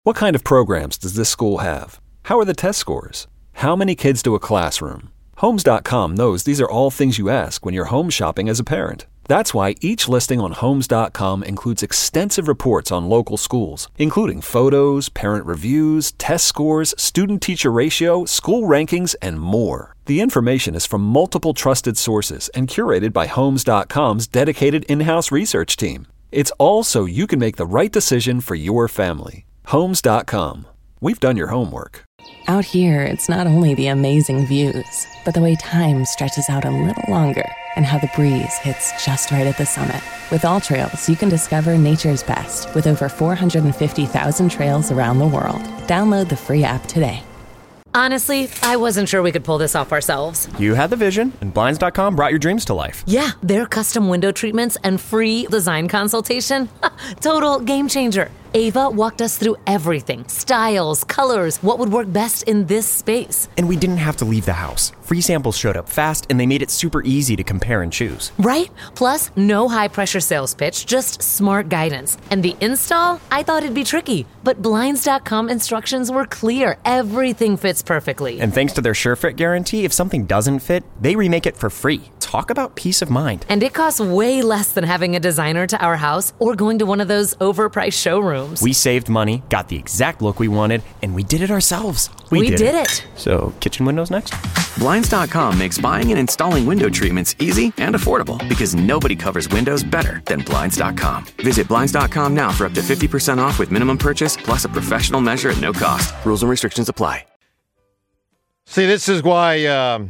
What kind of programs does this school have? How are the test scores? How many kids do a classroom? Homes.com knows these are all things you ask when you're home shopping as a parent. That's why each listing on Homes.com includes extensive reports on local schools, including photos, parent reviews, test scores, student-teacher ratio, school rankings, and more. The information is from multiple trusted sources and curated by Homes.com's dedicated in-house research team. It's all so you can make the right decision for your family. Homes.com. We've done your homework. Out here, it's not only the amazing views, but the way time stretches out a little longer and how the breeze hits just right at the summit. With All Trails, you can discover nature's best with over 450,000 trails around the world. Download the free app today. Honestly, I wasn't sure we could pull this off ourselves. You had the vision, and Blinds.com brought your dreams to life. Yeah, their custom window treatments and free design consultation. Total game changer. Ava walked us through everything. Styles, colors, what would work best in this space. And we didn't have to leave the house. Free samples showed up fast, and they made it super easy to compare and choose. Right? Plus, no high-pressure sales pitch, just smart guidance. And the install? I thought it'd be tricky, but Blinds.com instructions were clear. Everything fits perfectly. And thanks to their SureFit guarantee, if something doesn't fit, they remake it for free. Talk about peace of mind. And it costs way less than having a designer to our house or going to one of those overpriced showrooms. We saved money, got the exact look we wanted, and we did it ourselves. We did it. So, kitchen windows next? Blinds.com makes buying and installing window treatments easy and affordable because nobody covers windows better than Blinds.com. Visit Blinds.com now for up to 50% off with minimum purchase plus a professional measure at no cost. Rules and restrictions apply. See, this is why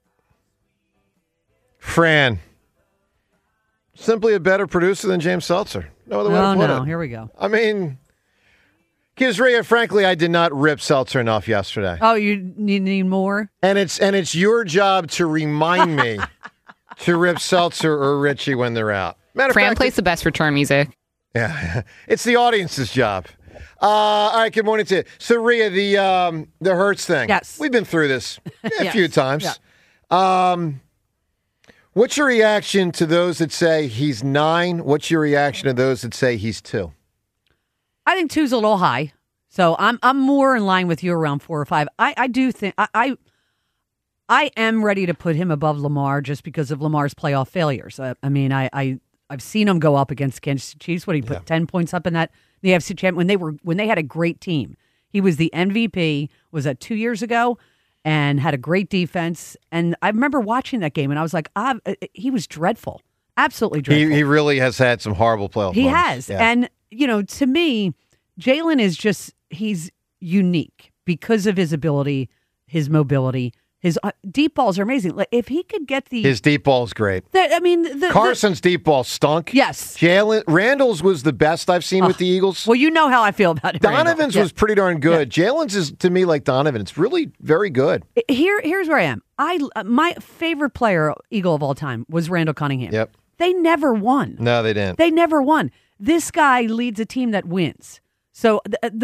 Fran, simply a better producer than James Seltzer. No other way to put it. Here we go. I mean, because Rhea, frankly, I did not rip Seltzer enough yesterday. Oh, you need more? And it's your job to remind me to rip Seltzer or Richie when they're out. Matter of Fran fact, plays the best return music. Yeah, it's the audience's job. All right, good morning to you. So, Rhea, the Hurts thing. Yes. We've been through this a few times. Yeah. What's your reaction to those that say he's 9? What's your reaction to those that say he's 2? I think 2's a little high. So I'm more in line with you around 4 or 5. I do think I am ready to put him above Lamar just because of Lamar's playoff failures. I mean, I've seen him go up against Kansas City Chiefs when he put 10 points up in the AFC Championship when they had a great team. He was the MVP. Was that 2 years ago? And had a great defense. And I remember watching that game, and I was like, he was dreadful. Absolutely dreadful. He really has had some horrible playoff He moments. has. Yeah. And, to me, Jalen is he's unique because of his ability, his mobility. His deep balls are amazing. Like, if he could get his deep ball's great. Carson deep ball stunk. Yes. Randall's was the best I've seen with the Eagles. Well, you know how I feel about it. Donovan's was pretty darn good. Yeah. Jalen's is, to me, like Donovan. It's really very good. Here's where I am. My favorite player, Eagle of all time, was Randall Cunningham. Yep. They never won. No, they didn't. They never won. This guy leads a team that wins. So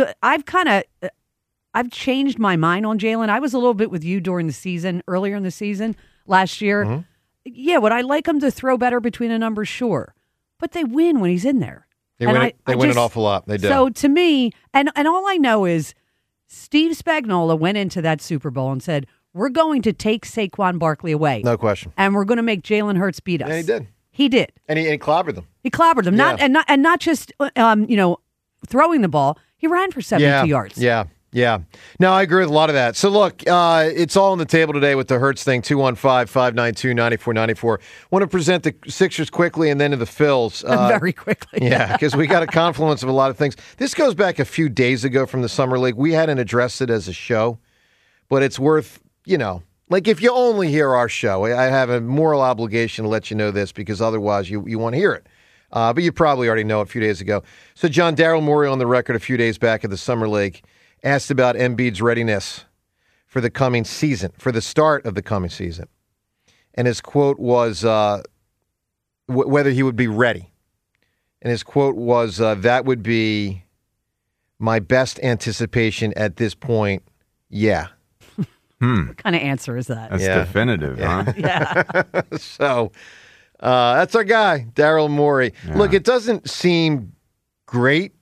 I've changed my mind on Jalen. I was a little bit with you during the season, earlier in the season, last year. Mm-hmm. Yeah, would I like him to throw better between the numbers? Sure. But they win when he's in there. They win an awful lot. They do. So to me, and all I know is Steve Spagnuolo went into that Super Bowl and said, we're going to take Saquon Barkley away. No question. And we're going to make Jalen Hurts beat us. And he did. He did. And he clobbered them. He clobbered them. Yeah. Not just throwing the ball. He ran for 72 yards. Yeah. Yeah. No, I agree with a lot of that. So, look, it's all on the table today with the Hurts thing, 215-592-9494. Want to present the Sixers quickly and then to the Phils. Very quickly. Yeah, because we got a confluence of a lot of things. This goes back a few days ago from the Summer League. We hadn't addressed it as a show, but it's worth, like if you only hear our show, I have a moral obligation to let you know this because otherwise you want to hear it. But you probably already know a few days ago. So, John, Daryl Morey on the record a few days back at the Summer League asked about Embiid's readiness for the coming season, for the start of the coming season. And his quote was whether he would be ready. And his quote was, that would be my best anticipation at this point, yeah. What kind of answer is that? That's definitive, huh? Yeah. So that's our guy, Daryl Morey. Yeah. Look, it doesn't seem great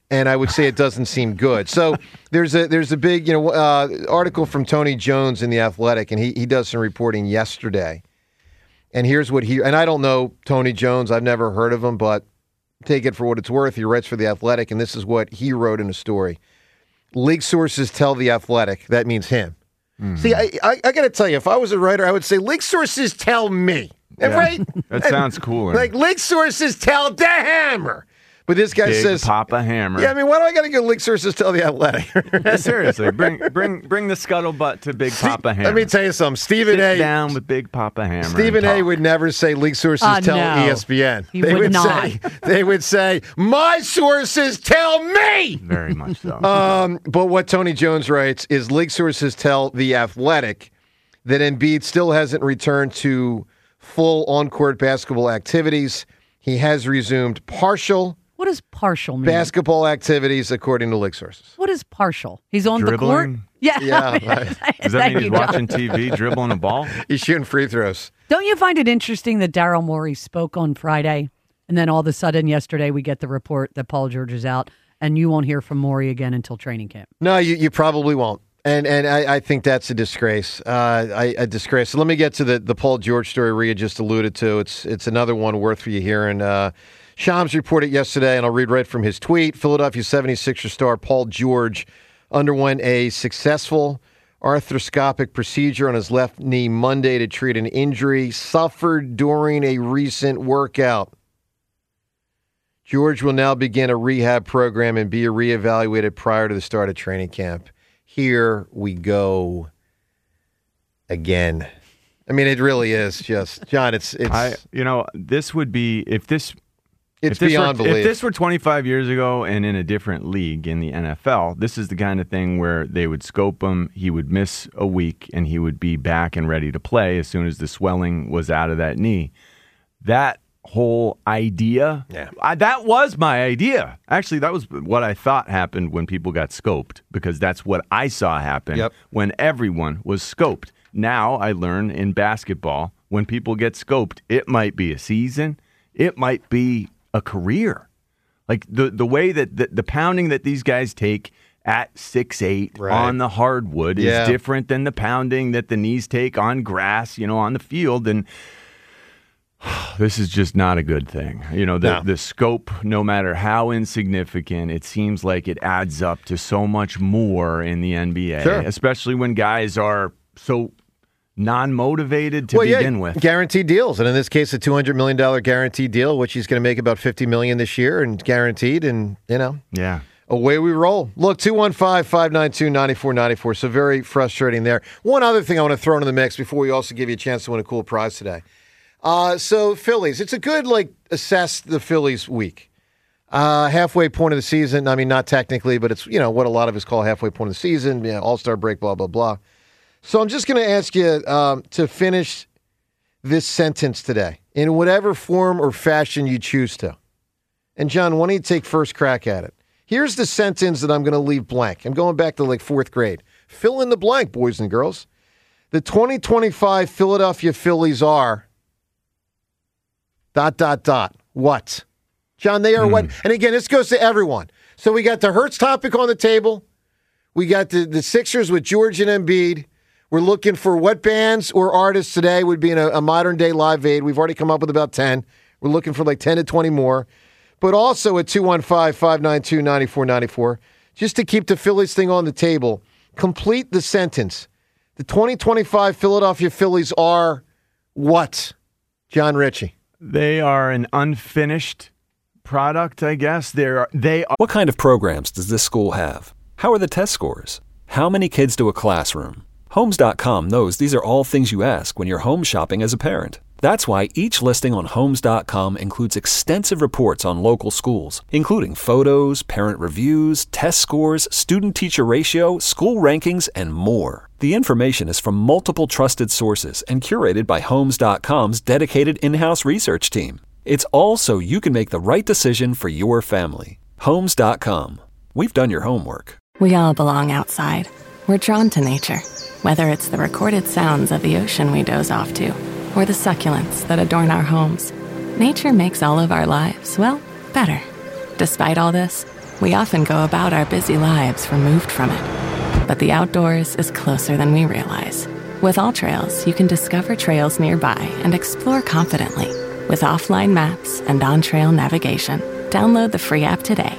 and I would say it doesn't seem good. So there's a big article from Tony Jones in The Athletic, and he does some reporting yesterday. And here's what and I don't know Tony Jones, I've never heard of him, but take it for what it's worth. He writes for The Athletic, and this is what he wrote in a story. League sources tell The Athletic, that means him. Mm-hmm. See, I got to tell you, if I was a writer, I would say league sources tell me. Yeah, right? That sounds cooler. Like league sources tell the Hammer. But this guy says Papa Hammer. Yeah, I mean, why do I got to get league sources tell The Athletic? Seriously, bring the scuttlebutt to Big Papa Hammer. Let me tell you something. Stephen A. down with Big Papa Hammer. Stephen A. would never say league sources tell ESPN. He would not. They would say my sources tell me. Very much so. But what Tony Jones writes is league sources tell The Athletic that Embiid still hasn't returned to full on-court basketball activities. He has resumed partial. What does partial mean? Basketball activities, according to league sources. What is partial? He's on Dribbling? the court? Yeah. Does that mean he's watching TV, dribbling a ball? He's shooting free throws. Don't you find it interesting that Daryl Morey spoke on Friday, and then all of a sudden yesterday we get the report that Paul George is out, and you won't hear from Morey again until training camp? No, you probably won't. And I think that's a disgrace. A disgrace. So let me get to the Paul George story Rhea just alluded to. It's another one worth for you hearing. Shams reported yesterday, and I'll read right from his tweet. Philadelphia 76er star Paul George underwent a successful arthroscopic procedure on his left knee Monday to treat an injury suffered during a recent workout. George will now begin a rehab program and be reevaluated prior to the start of training camp. Here we go again. I mean, it really is just, John, this would be, It's beyond belief. If this were 25 years ago and in a different league in the NFL, this is the kind of thing where they would scope him, he would miss a week, and he would be back and ready to play as soon as the swelling was out of that knee. That whole idea, that was my idea. Actually, that was what I thought happened when people got scoped, because that's what I saw happen when everyone was scoped. Now I learn in basketball, when people get scoped, it might be a season, it might be a career. Like the way that the pounding that these guys take at 6'8" on the hardwood is different than the pounding that the knees take on grass, on the field. And this is just not a good thing. The scope, no matter how insignificant, it seems like it adds up to so much more in the NBA, especially when guys are so non-motivated to begin with. Guaranteed deals. And in this case, a $200 million guaranteed deal, which he's going to make about $50 million this year and guaranteed. And, away we roll. Look, 215-592-9494. So very frustrating there. One other thing I want to throw into the mix before we also give you a chance to win a cool prize today. So Phillies, it's a good, assess the Phillies week. Halfway point of the season. I mean, not technically, but it's, what a lot of us call halfway point of the season. All-star break, blah, blah, blah. So I'm just going to ask you to finish this sentence today in whatever form or fashion you choose to. And, John, why don't you take first crack at it? Here's the sentence that I'm going to leave blank. I'm going back to fourth grade. Fill in the blank, boys and girls. The 2025 Philadelphia Phillies are ... What? John, they are what? And again, this goes to everyone. So we got the Hurts topic on the table. We got the Sixers with George and Embiid. We're looking for what bands or artists today would be in a modern-day Live Aid. We've already come up with about 10. We're looking for 10 to 20 more. But also at 215-592-9494, just to keep the Phillies thing on the table, complete the sentence. The 2025 Philadelphia Phillies are what? John Ritchie. They are an unfinished product, I guess. They are. What kind of programs does this school have? How are the test scores? How many kids do a classroom? Homes.com knows these are all things you ask when you're home shopping as a parent. That's why each listing on Homes.com includes extensive reports on local schools, including photos, parent reviews, test scores, student-teacher ratio, school rankings, and more. The information is from multiple trusted sources and curated by Homes.com's dedicated in-house research team. It's all so you can make the right decision for your family. Homes.com. We've done your homework. We all belong outside. We're drawn to nature, whether it's the recorded sounds of the ocean we doze off to, or the succulents that adorn our homes. Nature makes all of our lives, better. Despite all this, We often go about our busy lives removed from it. But the outdoors is closer than we realize. With AllTrails, you can discover trails nearby and explore confidently. With offline maps and on-trail navigation, download the free app today.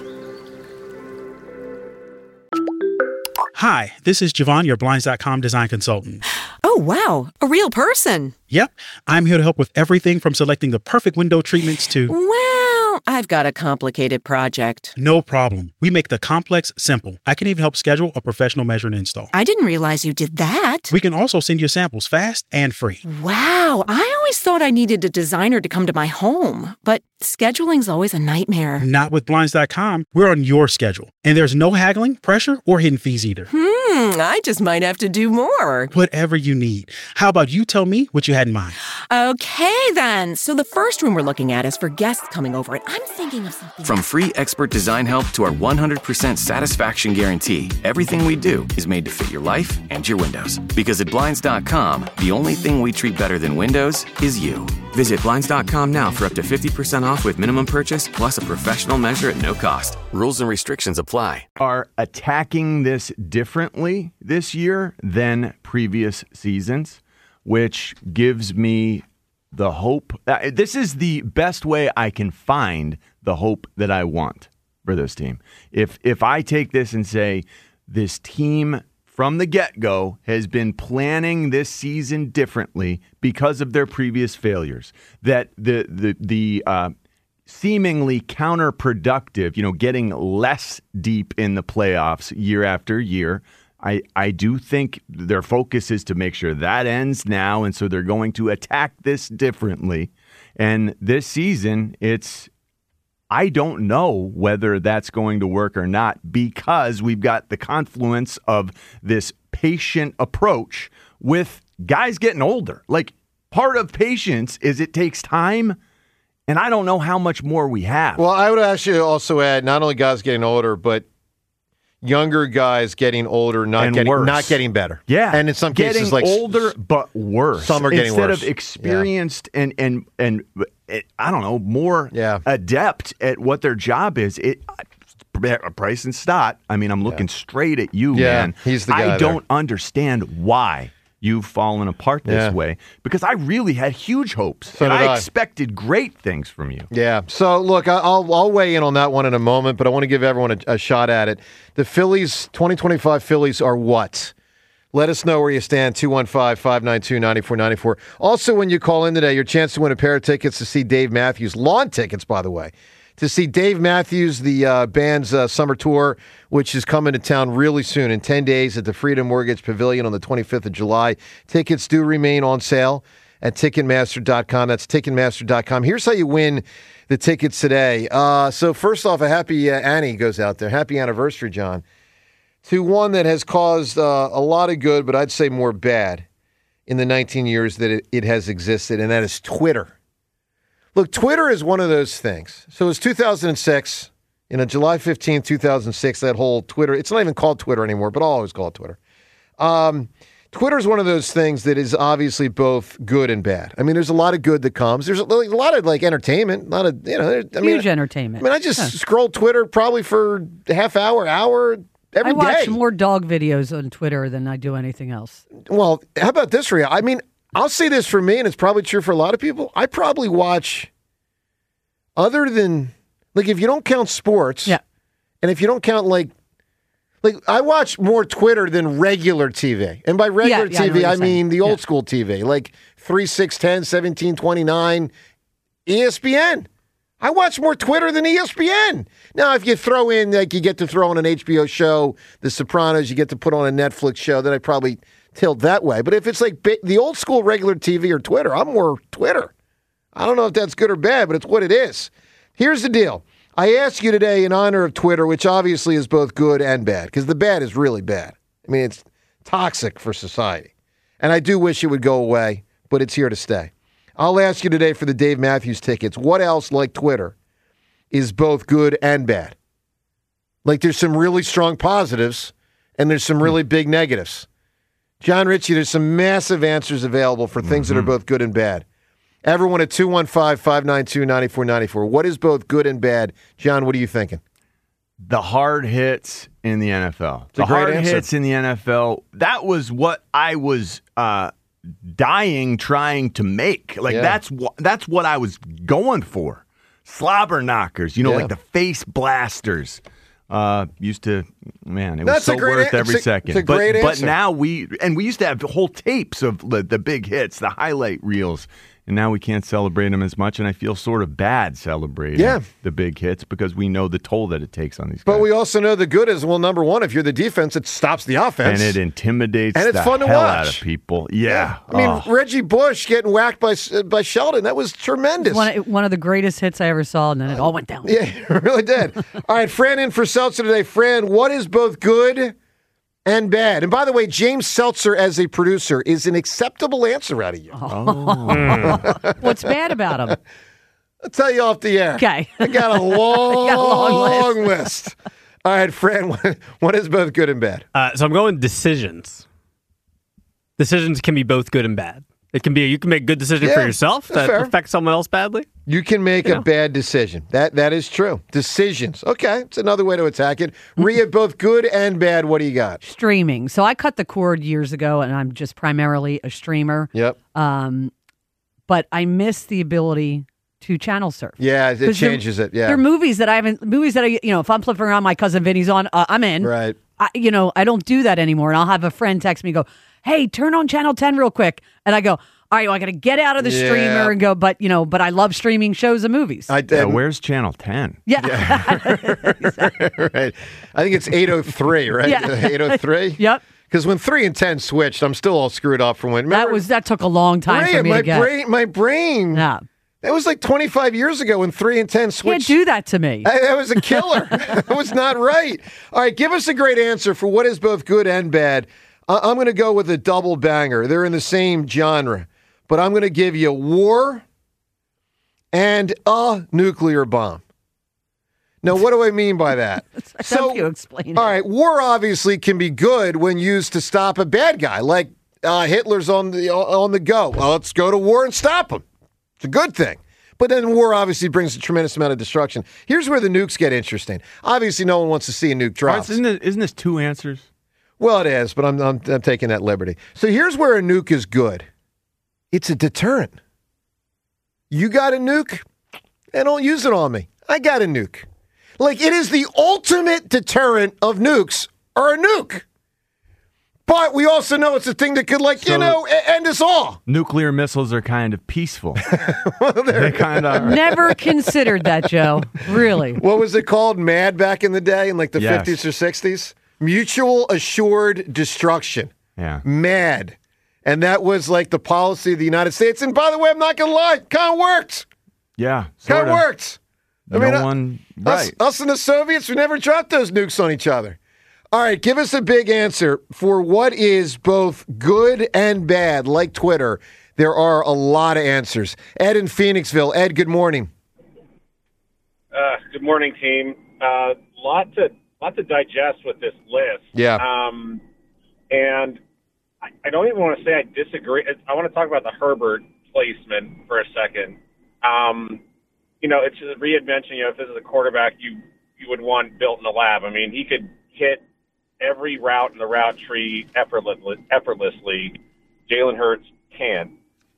Hi, this is Javon, your Blinds.com design consultant. Oh, wow. A real person. Yep, I'm here to help with everything from selecting the perfect window treatments to... Well, I've got a complicated project. No problem. We make the complex simple. I can even help schedule a professional measure and install. I didn't realize you did that. We can also send you samples fast and free. Wow, I always thought I needed a designer to come to my home, but scheduling's always a nightmare. Not with Blinds.com. We're on your schedule. And there's no haggling, pressure, or hidden fees either. I just might have to do more. Whatever you need. How about you tell me what you had in mind? Okay, then. So the first room we're looking at is for guests coming over, and I'm thinking of something... From free expert design help to our 100% satisfaction guarantee, everything we do is made to fit your life and your windows. Because at Blinds.com, the only thing we treat better than windows is you. Visit Blinds.com now for up to 50% off with minimum purchase, plus a professional measure at no cost. Rules and restrictions apply. Are attacking this differently this year than previous seasons, which gives me the hope. This is the best way I can find the hope that I want for this team. If I take this and say this team from the get-go has been planning this season differently because of their previous failures, that the seemingly counterproductive, getting less deep in the playoffs year after year, I do think their focus is to make sure that ends now, and so they're going to attack this differently. And this season, I don't know whether that's going to work or not, because we've got the confluence of this patient approach with guys getting older. Like, part of patience is it takes time, and I don't know how much more we have. Well, I would actually also add not only guys getting older, but younger guys getting older, not getting better. Yeah, and in some cases, getting older but worse. Some are getting worse. worse. Instead of experienced and I don't know, more adept at what their job is. Price and Stott. I mean, I'm looking straight at you, man. He's the guy. I don't understand why you've fallen apart this way, because I really had huge hopes. So and I expected great things from you. Yeah. So, look, I'll weigh in on that one in a moment, but I want to give everyone a shot at it. The Phillies, 2025 Phillies are what? Let us know where you stand, 215-592-9494. Also, when you call in today, your chance to win a pair of tickets to see Dave Matthews. Lawn tickets, by the way. To see Dave Matthews, the band's summer tour, which is coming to town really soon, in 10 days at the Freedom Mortgage Pavilion on the 25th of July. Tickets do remain on sale at Ticketmaster.com. That's Ticketmaster.com. Here's how you win the tickets today. So first off, a happy Annie goes out there. Happy anniversary, John. To one that has caused a lot of good, but I'd say more bad, in the 19 years that it has existed, and that is Twitter. Look, Twitter is one of those things. So it was 2006, July 15th, 2006, that whole Twitter, it's not even called Twitter anymore, but I'll always call it Twitter. Twitter is one of those things that is obviously both good and bad. I mean, there's a lot of good that comes. There's a lot of entertainment, a lot of, huge entertainment. I mean, I just scroll Twitter probably for a half hour every day. I watch more dog videos on Twitter than I do anything else. Well, how about this, Rhea? I mean, I'll say this for me, and it's probably true for a lot of people. I probably watch, other than, if you don't count sports, and if you don't count, I watch more Twitter than regular TV. And by regular TV, I mean the old school TV, like 3, 6, 10, 1729, ESPN. I watch more Twitter than ESPN. Now, if you throw in, you get to throw in an HBO show, The Sopranos, you get to put on a Netflix show, then I probably tilt that way. But if it's the old school regular TV or Twitter, I'm more Twitter. I don't know if that's good or bad, but it's what it is. Here's the deal. I ask you today in honor of Twitter, which obviously is both good and bad, because the bad is really bad. I mean, it's toxic for society. And I do wish it would go away, but it's here to stay. I'll ask you today for the Dave Matthews tickets. What else, like Twitter, is both good and bad? There's some really strong positives, and there's some really big negatives. John Ritchie, there's some massive answers available for things that are both good and bad. Everyone at 215-592-9494. What is both good and bad? John, what are you thinking? The hard hits in the NFL. The hard hits in the NFL, that was what I was dying trying to make. Like, that's what I was going for. Slobber knockers, like the face blasters. Used to, man, it was so worth every second. It's a great answer. But now we used to have whole tapes of the big hits, the highlight reels. And now we can't celebrate them as much, and I feel sort of bad celebrating the big hits because we know the toll that it takes on these guys. But we also know the good is, well, number one, if you're the defense, it stops the offense. And it intimidates and it's the fun to hell watch. out of people. Yeah. I mean, Reggie Bush getting whacked by Sheldon, that was tremendous. One of the greatest hits I ever saw, and then it all went down. Yeah, it really did. All right, Fran in for Seltzer today. Fran, what is both good and bad? And by the way, James Seltzer as a producer is an acceptable answer out of you. What's bad about him? I'll tell you off the air. Okay. I got a long list. All right, Fran, what is both good and bad? So I'm going decisions. Decisions can be both good and bad. It can be you can make a good decision for yourself that affects someone else badly. You can make a bad decision. That is true. Decisions. Okay, it's another way to attack it. Rhea, both good and bad. What do you got? Streaming. So I cut the cord years ago, and I'm just primarily a streamer. Yep. But I miss the ability to channel surf. Yeah, it changes it. Yeah. There are movies that I, if I'm flipping around, my cousin Vinny's on, I'm in. Right. I don't do that anymore. And I'll have a friend text me, go, hey, turn on channel 10 real quick. And I go, all right, well, I got to get out of the streamer and go, but I love streaming shows and movies. Where's channel 10? Yeah. Right. I think it's 803, right? Yeah. 803? Yep. Because when 3 and 10 switched, I'm still all screwed up from when. Remember, that took a long time for me to get. My brain. Yeah. That was like 25 years ago when 3 and 10 switched. You can't do that to me. That was a killer. That was not right. All right, give us a great answer for what is both good and bad. I'm going to go with a double banger. They're in the same genre. But I'm going to give you war and a nuclear bomb. Now, what do I mean by that? So you explain it. All right, war obviously can be good when used to stop a bad guy, like Hitler's on the go. Well, let's go to war and stop him. It's a good thing. But then war obviously brings a tremendous amount of destruction. Here's where the nukes get interesting. Obviously, no one wants to see a nuke drop. Isn't this two answers? Well, it is, but I'm taking that liberty. So here's where a nuke is good. It's a deterrent. You got a nuke? And don't use it on me. I got a nuke. Like, it is the ultimate deterrent of nukes or a nuke. But we also know it's a thing that could, end us all. Nuclear missiles are kind of peaceful. They kind of are. Never considered that, Joe. Really. What was it called? MAD back in the day in like the 50s or 60s? Mutual Assured Destruction. Yeah. MAD. And that was like the policy of the United States. And by the way, I'm not going to lie, kind of worked. Yeah. Kind of worked. Us and the Soviets, we never dropped those nukes on each other. All right, give us a big answer for what is both good and bad. Like Twitter, there are a lot of answers. Ed in Phoenixville. Ed, good morning. Good morning, team. Lot to digest with this list. Yeah. And I don't even want to say I disagree. I want to talk about the Herbert placement for a second. It's Rhea had mentioned, if this is a quarterback you would want built in the lab. I mean, he could hit every route in the route tree effortlessly. Jalen Hurts can.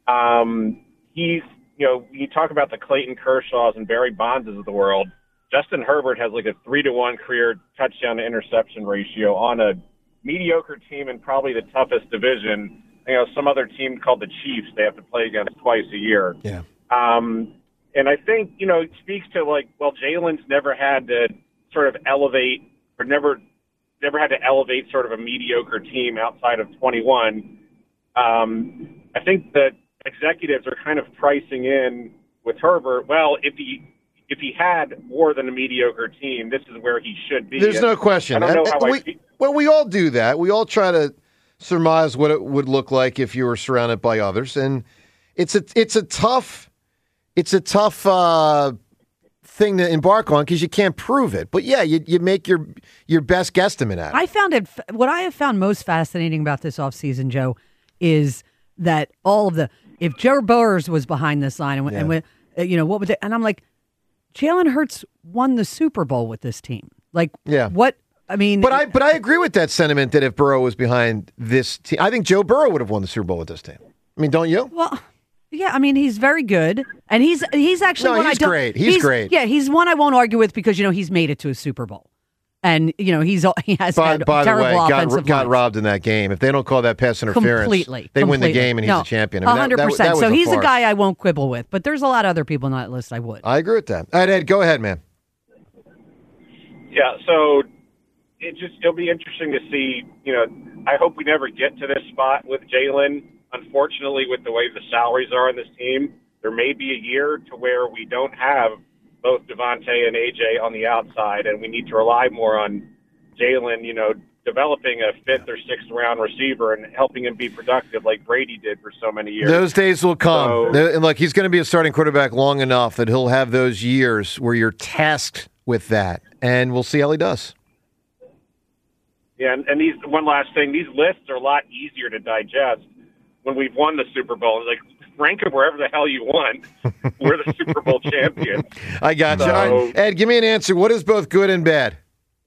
You talk about the Clayton Kershaws and Barry Bondses of the world. Justin Herbert has like a 3-to-1 career touchdown to interception ratio on a mediocre team in probably the toughest division. Some other team called the Chiefs they have to play against twice a year. Yeah. And I think, it speaks to Jalen's never had to sort of elevate or never had to elevate sort of a mediocre team outside of 21. I think that executives are kind of pricing in with Herbert. Well, if he had more than a mediocre team, this is where he should be. There's no question. I don't know how we all do that. We all try to surmise what it would look like if you were surrounded by others, and it's a tough thing to embark on because you can't prove it. But yeah, you make your best guesstimate at it. What I have found most fascinating about this offseason, Joe, is that if Joe Burrows was behind this line and what would they, and I'm like, Jalen Hurts won the Super Bowl with this team. Like, Yeah. what? I mean, But I agree with that sentiment that if Burrow was behind this team, I think Joe Burrow would have won the Super Bowl with this team. I mean, don't you? Well, yeah, I mean, he's very good, and he's actually No, one he's I don't. great. He's great. Yeah, he's one I won't argue with because he's made it to a Super Bowl, and he has had By the terrible way, offensive got lines. robbed in that game. If they don't call that pass interference, they win the game and he's a champion. I mean, 100%. that was So he's a farce. guy I won't quibble with, but there's a lot of other people on that list I would. I agree with that. All right, Ed, go ahead, man. Yeah, so it'll be interesting to see. I hope we never get to this spot with Jalen. Unfortunately, with the way the salaries are on this team, there may be a year to where we don't have both Devontae and AJ on the outside, and we need to rely more on Jalen, developing a 5th or 6th round receiver and helping him be productive like Brady did for so many years. Those days will come. And look, he's going to be a starting quarterback long enough that he'll have those years where you're tasked with that, and we'll see how he does. Yeah, and these one last thing, these lists are a lot easier to digest when we've won the Super Bowl. Like, rank them wherever the hell you want. We're the Super Bowl champions. I got you. So, All right, Ed, give me an answer. What is both good and bad?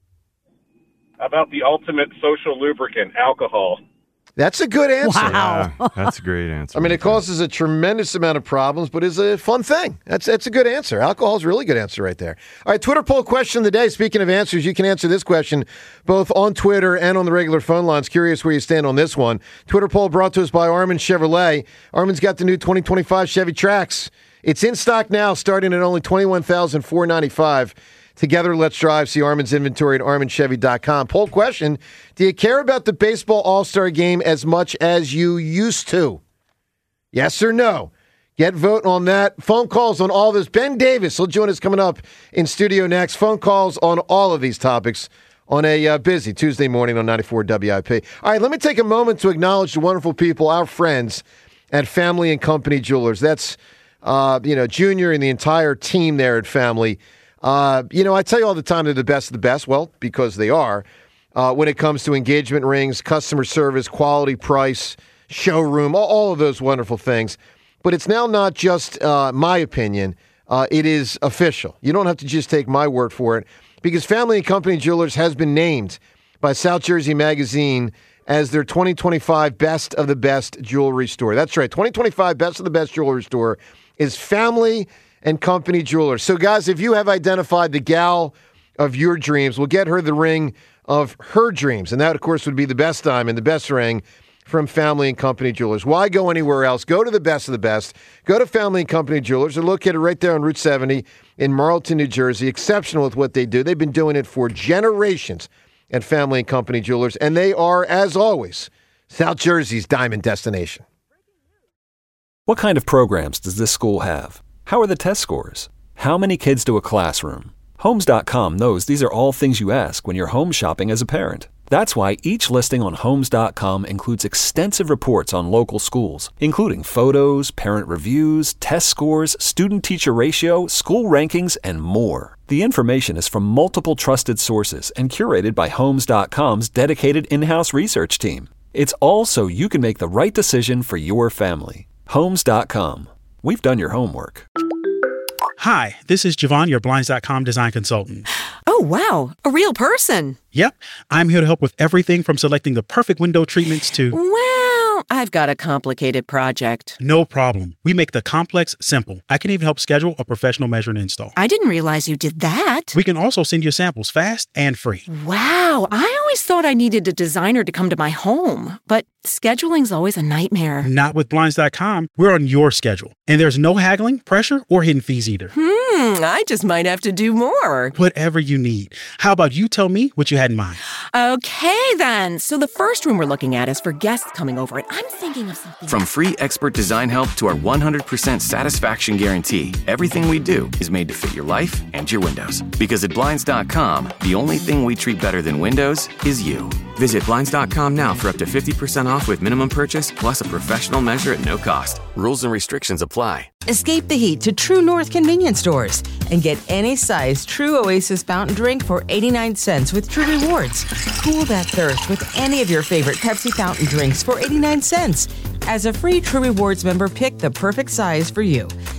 About the ultimate social lubricant, alcohol. That's a good answer. Wow. That's a great answer. I mean, it causes a tremendous amount of problems, but is a fun thing. That's a good answer. Alcohol's a really good answer right there. All right, Twitter poll question of the day. Speaking of answers, you can answer this question both on Twitter and on the regular phone lines. Curious where you stand on this one. Twitter poll brought to us by Armin Chevrolet. Armin's got the new 2025 Chevy Trax. It's in stock now, starting at only $21,495. Together, let's drive. See Armin's inventory at arminchevy.com. Poll question, do you care about the baseball all-star game as much as you used to? Yes or no? Get voting on that. Phone calls on all this. Ben Davis will join us coming up in studio next. Phone calls on all of these topics on a busy Tuesday morning on 94 WIP. All right, let me take a moment to acknowledge the wonderful people, our friends at Family and Company Jewelers. That's, Junior and the entire team there at Family. I tell you all the time they're the best of the best. Well, because they are. When it comes to engagement rings, customer service, quality, price, showroom, all of those wonderful things. But it's now not just my opinion. It is official. You don't have to just take my word for it, because Family and Company Jewelers has been named by South Jersey Magazine as their 2025 Best of the Best Jewelry Store. That's right. 2025 Best of the Best Jewelry Store is Family and Company Jewelers. So, guys, if you have identified the gal of your dreams, we'll get her the ring of her dreams. And that, of course, would be the best diamond, the best ring from Family and Company Jewelers. Why go anywhere else? Go to the best of the best. Go to Family and Company Jewelers. They're located right there on Route 70 in Marlton, New Jersey. Exceptional with what they do. They've been doing it for generations at Family and Company Jewelers. And they are, as always, South Jersey's diamond destination. What kind of programs does this school have? How are the test scores? How many kids to a classroom? Homes.com knows these are all things you ask when you're home shopping as a parent. That's why each listing on Homes.com includes extensive reports on local schools, including photos, parent reviews, test scores, student-teacher ratio, school rankings, and more. The information is from multiple trusted sources and curated by Homes.com's dedicated in-house research team. It's all so you can make the right decision for your family. Homes.com. We've done your homework. Hi, this is Javon, your Blinds.com design consultant. Oh, wow. A real person. Yep. I'm here to help with everything from selecting the perfect window treatments to... Well, I've got a complicated project. No problem. We make the complex simple. I can even help schedule a professional measure and install. I didn't realize you did that. We can also send you samples fast and free. Wow. I always thought I needed a designer to come to my home, but scheduling's always a nightmare. Not with Blinds.com. We're on your schedule. And there's no haggling, pressure, or hidden fees either. I just might have to do more. Whatever you need. How about you tell me what you had in mind? Okay, then. So the first room we're looking at is for guests coming over, and I'm thinking of something. From free expert design help to our 100% satisfaction guarantee, everything we do is made to fit your life and your windows. Because at Blinds.com, the only thing we treat better than windows is you. Visit Blinds.com now for up to 50% off with minimum purchase plus a professional measure at no cost. Rules and restrictions apply. Escape the heat to True North convenience stores and get any size True Oasis fountain drink for 89 cents with True Rewards. Cool that thirst with any of your favorite Pepsi fountain drinks for 89 cents. As a free True Rewards member, pick the perfect size for you.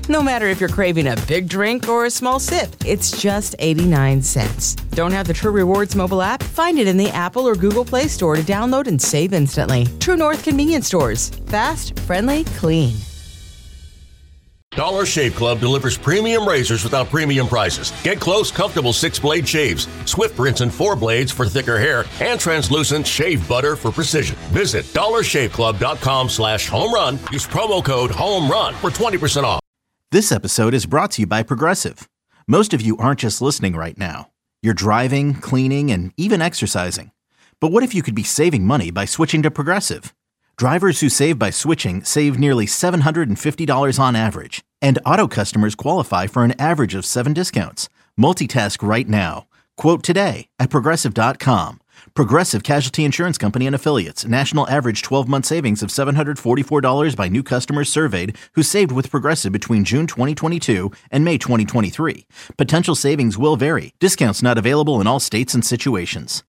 No matter if you're craving a big drink or a small sip, it's just 89 cents. Don't have the True Rewards mobile app? Find it in the Apple or Google Play Store to download and save instantly. True North Convenience Stores. Fast, friendly, clean. Dollar Shave Club delivers premium razors without premium prices. Get close, comfortable 6-blade shaves, swift rinse and 4 blades for thicker hair, and translucent shave butter for precision. Visit dollarshaveclub.com/home run. Use promo code HOMERUN for 20% off. This episode is brought to you by Progressive. Most of you aren't just listening right now. You're driving, cleaning, and even exercising. But what if you could be saving money by switching to Progressive? Drivers who save by switching save nearly $750 on average. And auto customers qualify for an average of 7 discounts. Multitask right now. Quote today at Progressive.com. Progressive Casualty Insurance Company and Affiliates. National average 12-month savings of $744 by new customers surveyed who saved with Progressive between June 2022 and May 2023. Potential savings will vary. Discounts not available in all states and situations.